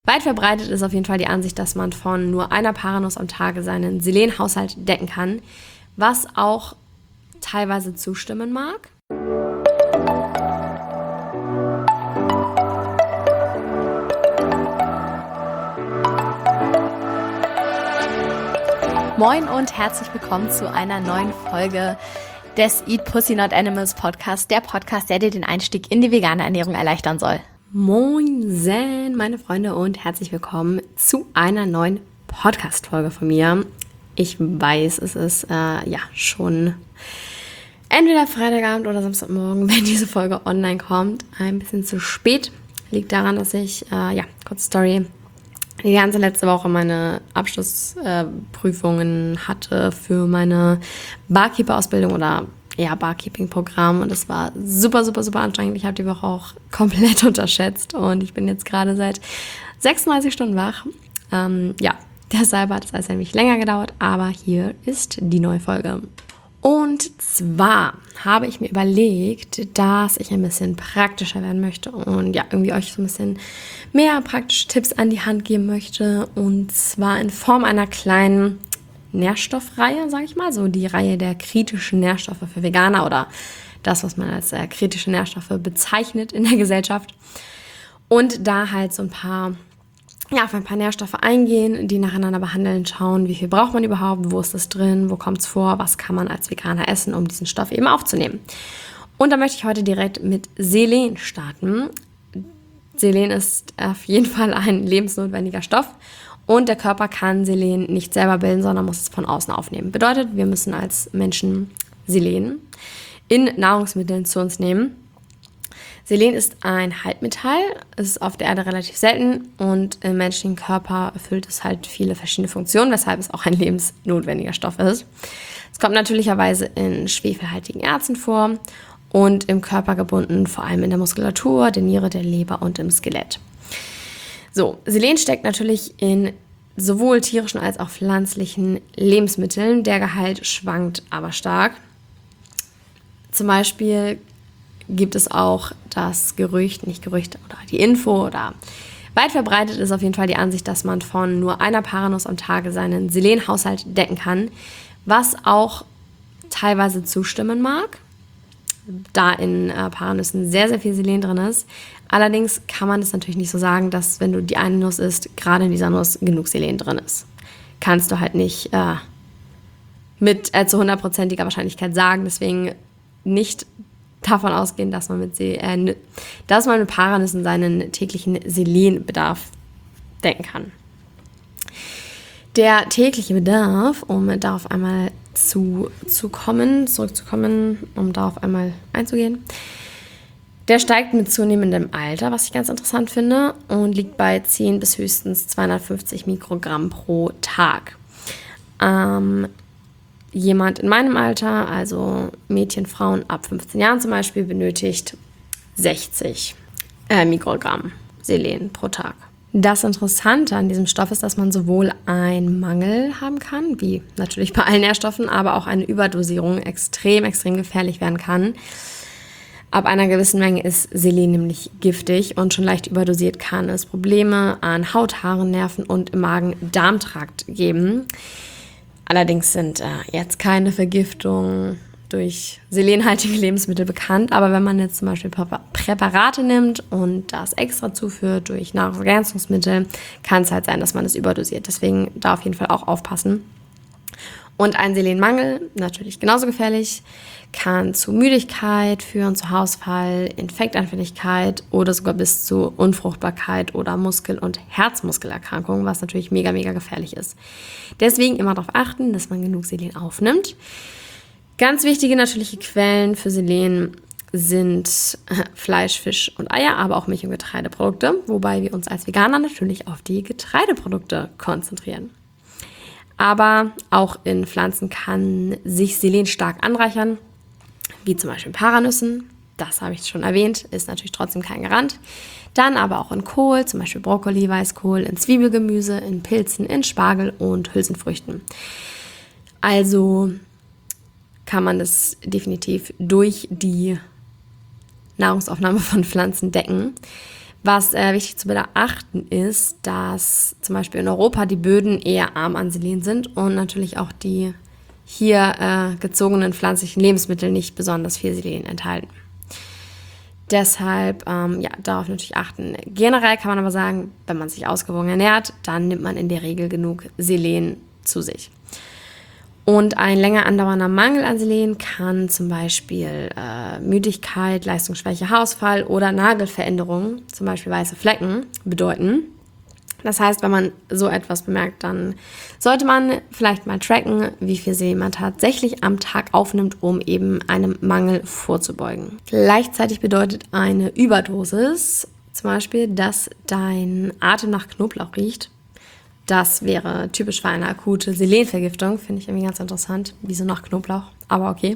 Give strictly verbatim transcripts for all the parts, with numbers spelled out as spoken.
Weit verbreitet ist auf jeden Fall die Ansicht, dass man von nur einer Paranuss am Tage seinen Selenhaushalt decken kann, was auch teilweise zustimmen mag. Moin und herzlich willkommen zu einer neuen Folge des Eat Pussy Not Animals Podcast, der Podcast, der dir den Einstieg in die vegane Ernährung erleichtern soll. Moin, meine Freunde, und herzlich willkommen zu einer neuen Podcast-Folge von mir. Ich weiß, es ist äh, ja schon entweder Freitagabend oder Samstagmorgen, wenn diese Folge online kommt. Ein bisschen zu spät. Liegt daran, dass ich, äh, ja, kurze Story, die ganze letzte Woche meine Abschlussprüfungen äh, hatte für meine Barkeeper-Ausbildung oder ja, Barkeeping-Programm, und es war super, super, super anstrengend. Ich habe die Woche auch komplett unterschätzt und ich bin jetzt gerade seit sechsunddreißig Stunden wach. Ähm, ja, deshalb hat es also ein wenig länger gedauert, aber hier ist die neue Folge. Und zwar habe ich mir überlegt, dass ich ein bisschen praktischer werden möchte und ja, irgendwie euch so ein bisschen mehr praktische Tipps an die Hand geben möchte, und zwar in Form einer kleinen Nährstoffreihe, sage ich mal, so die Reihe der kritischen Nährstoffe für Veganer oder das, was man als äh, kritische Nährstoffe bezeichnet in der Gesellschaft. Und da halt so ein paar, ja, auf ein paar Nährstoffe eingehen, die nacheinander behandeln, schauen, wie viel braucht man überhaupt, wo ist das drin, wo kommt es vor, was kann man als Veganer essen, um diesen Stoff eben aufzunehmen. Und da möchte ich heute direkt mit Selen starten. Selen ist auf jeden Fall ein lebensnotwendiger Stoff. Und der Körper kann Selen nicht selber bilden, sondern muss es von außen aufnehmen. Bedeutet, wir müssen als Menschen Selen in Nahrungsmitteln zu uns nehmen. Selen ist ein Halbmetall, es ist auf der Erde relativ selten und im menschlichen Körper erfüllt es halt viele verschiedene Funktionen, weshalb es auch ein lebensnotwendiger Stoff ist. Es kommt natürlicherweise in schwefelhaltigen Erzen vor und im Körper gebunden, vor allem in der Muskulatur, der Niere, der Leber und im Skelett. So, Selen steckt natürlich in sowohl tierischen als auch pflanzlichen Lebensmitteln. Der Gehalt schwankt aber stark. Zum Beispiel gibt es auch das Gerücht, nicht Gerücht, oder die Info, oder weit verbreitet ist auf jeden Fall die Ansicht, dass man von nur einer Paranuss am Tage seinen Selenhaushalt decken kann, was auch teilweise zustimmen mag, da in äh, Paranüssen sehr, sehr viel Selen drin ist. Allerdings kann man es natürlich nicht so sagen, dass, wenn du die eine Nuss isst, gerade in dieser Nuss genug Selen drin ist. Kannst du halt nicht äh, mit äh, zu hundertprozentiger Wahrscheinlichkeit sagen. Deswegen nicht davon ausgehen, dass man mit, Se- äh, dass man mit Paranüssen seinen täglichen Selenbedarf decken kann. Der tägliche Bedarf, um darauf einmal zu, zu kommen, zurückzukommen, um darauf einmal einzugehen, der steigt mit zunehmendem Alter, was ich ganz interessant finde, und liegt bei zehn bis höchstens zweihundertfünfzig Mikrogramm pro Tag. Ähm, jemand in meinem Alter, also Mädchen, Frauen ab fünfzehn Jahren zum Beispiel, benötigt sechzig äh, Mikrogramm Selen pro Tag. Das Interessante an diesem Stoff ist, dass man sowohl einen Mangel haben kann, wie natürlich bei allen Nährstoffen, aber auch eine Überdosierung extrem, extrem gefährlich werden kann. Ab einer gewissen Menge ist Selen nämlich giftig, und schon leicht überdosiert kann es Probleme an Haut, Haaren, Nerven und im Magen-Darm-Trakt geben. Allerdings sind äh, jetzt keine Vergiftungen durch selenhaltige Lebensmittel bekannt, aber wenn man jetzt zum Beispiel Präparate nimmt und das extra zuführt durch Nahrungsergänzungsmittel, kann es halt sein, dass man es überdosiert. Deswegen da auf jeden Fall auch aufpassen. Und ein Selenmangel, natürlich genauso gefährlich, kann zu Müdigkeit führen, zu Haarausfall, Infektanfälligkeit oder sogar bis zu Unfruchtbarkeit oder Muskel- und Herzmuskelerkrankungen, was natürlich mega, mega gefährlich ist. Deswegen immer darauf achten, dass man genug Selen aufnimmt. Ganz wichtige natürliche Quellen für Selen sind Fleisch, Fisch und Eier, aber auch Milch- und Getreideprodukte, wobei wir uns als Veganer natürlich auf die Getreideprodukte konzentrieren. Aber auch in Pflanzen kann sich Selen stark anreichern, wie zum Beispiel in Paranüssen. Das habe ich schon erwähnt, ist natürlich trotzdem kein Garant. Dann aber auch in Kohl, zum Beispiel Brokkoli, Weißkohl, in Zwiebelgemüse, in Pilzen, in Spargel und Hülsenfrüchten. Also kann man das definitiv durch die Nahrungsaufnahme von Pflanzen decken. Was äh, wichtig zu beachten ist, dass zum Beispiel in Europa die Böden eher arm an Selen sind und natürlich auch die hier äh, gezogenen pflanzlichen Lebensmittel nicht besonders viel Selen enthalten. Deshalb, ähm, ja, darauf natürlich achten. Generell kann man aber sagen, wenn man sich ausgewogen ernährt, dann nimmt man in der Regel genug Selen zu sich. Und ein länger andauernder Mangel an Selen kann zum Beispiel äh, Müdigkeit, Leistungsschwäche, Haarausfall oder Nagelveränderungen, zum Beispiel weiße Flecken, bedeuten. Das heißt, wenn man so etwas bemerkt, dann sollte man vielleicht mal tracken, wie viel Selen man tatsächlich am Tag aufnimmt, um eben einem Mangel vorzubeugen. Gleichzeitig bedeutet eine Überdosis zum Beispiel, dass dein Atem nach Knoblauch riecht. Das wäre typisch für eine akute Selenvergiftung, finde ich irgendwie ganz interessant, wieso nach Knoblauch, aber okay.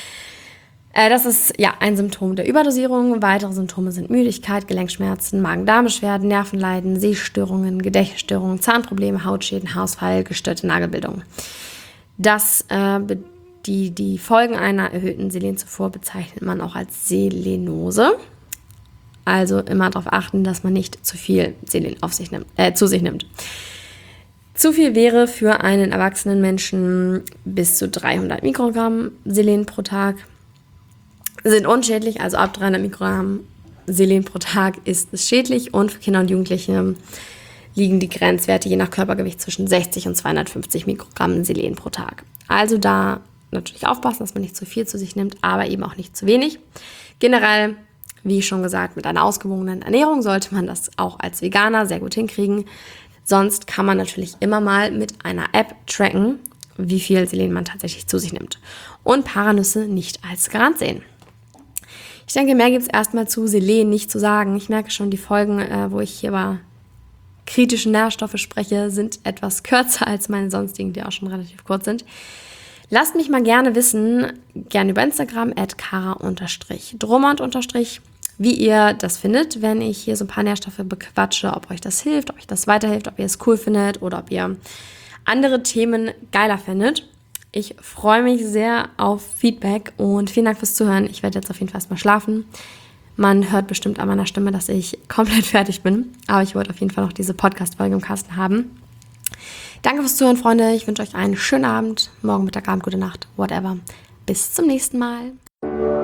Das ist ja ein Symptom der Überdosierung. Weitere Symptome sind Müdigkeit, Gelenkschmerzen, Magen-Darm-Beschwerden, Nervenleiden, Sehstörungen, Gedächtnisstörungen, Zahnprobleme, Hautschäden, Haarausfall, gestörte Nagelbildung. Das, äh, die, die Folgen einer erhöhten Selenzufuhr bezeichnet man auch als Selenose. Also immer darauf achten, dass man nicht zu viel Selen auf sich nimmt, äh, zu sich nimmt. Zu viel wäre für einen erwachsenen Menschen bis zu dreihundert Mikrogramm Selen pro Tag. Sind unschädlich, also ab dreihundert Mikrogramm Selen pro Tag ist es schädlich und für Kinder und Jugendliche liegen die Grenzwerte je nach Körpergewicht zwischen sechzig und zweihundertfünfzig Mikrogramm Selen pro Tag. Also da natürlich aufpassen, dass man nicht zu viel zu sich nimmt, aber eben auch nicht zu wenig. Generell, wie schon gesagt, mit einer ausgewogenen Ernährung sollte man das auch als Veganer sehr gut hinkriegen. Sonst kann man natürlich immer mal mit einer App tracken, wie viel Selen man tatsächlich zu sich nimmt. Und Paranüsse nicht als Garant sehen. Ich denke, mehr gibt es erstmal zu Selen nicht zu sagen. Ich merke schon, die Folgen, äh, wo ich hier über kritische Nährstoffe spreche, sind etwas kürzer als meine sonstigen, die auch schon relativ kurz sind. Lasst mich mal gerne wissen, gerne über Instagram, at kara-drummond- wie ihr das findet, wenn ich hier so ein paar Nährstoffe bequatsche, ob euch das hilft, ob euch das weiterhilft, ob ihr es cool findet oder ob ihr andere Themen geiler findet. Ich freue mich sehr auf Feedback und vielen Dank fürs Zuhören. Ich werde jetzt auf jeden Fall erstmal schlafen. Man hört bestimmt an meiner Stimme, dass ich komplett fertig bin. Aber ich wollte auf jeden Fall noch diese Podcast-Folge im Kasten haben. Danke fürs Zuhören, Freunde. Ich wünsche euch einen schönen Abend. Morgen, Mittag, Abend, gute Nacht, whatever. Bis zum nächsten Mal.